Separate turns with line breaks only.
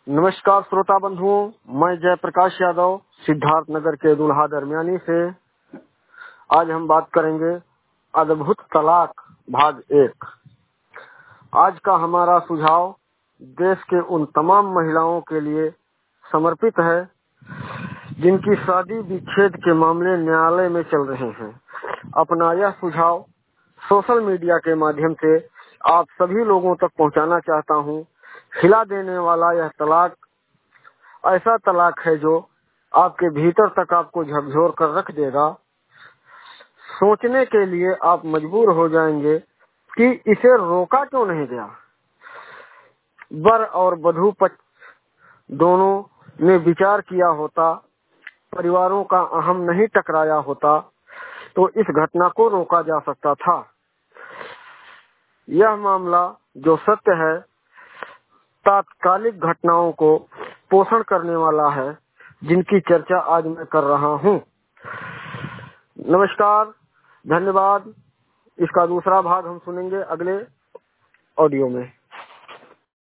नमस्कार श्रोता बंधुओं, मैं जयप्रकाश यादव सिद्धार्थ नगर के दुल्हा दरमियानी से। आज हम बात करेंगे अद्भुत तलाक भाग 1। आज का हमारा सुझाव देश के उन तमाम महिलाओं के लिए समर्पित है जिनकी शादी विच्छेद के मामले न्यायालय में चल रहे हैं। अपना यह सुझाव सोशल मीडिया के माध्यम से आप सभी लोगों तक पहुंचाना चाहता हूं। हिला देने वाला यह तलाक ऐसा तलाक है जो आपके भीतर तक आपको झकझोर कर रख देगा। सोचने के लिए आप मजबूर हो जाएंगे कि इसे रोका क्यों नहीं गया। वर और वधू पक्ष दोनों ने विचार किया होता, परिवारों का अहम नहीं टकराया होता तो इस घटना को रोका जा सकता था। यह मामला जो सत्य है, तात्कालिक घटनाओं को पोषण करने वाला है, जिनकी चर्चा आज मैं कर रहा हूं। नमस्कार, धन्यवाद। इसका दूसरा भाग हम सुनेंगे अगले ऑडियो में।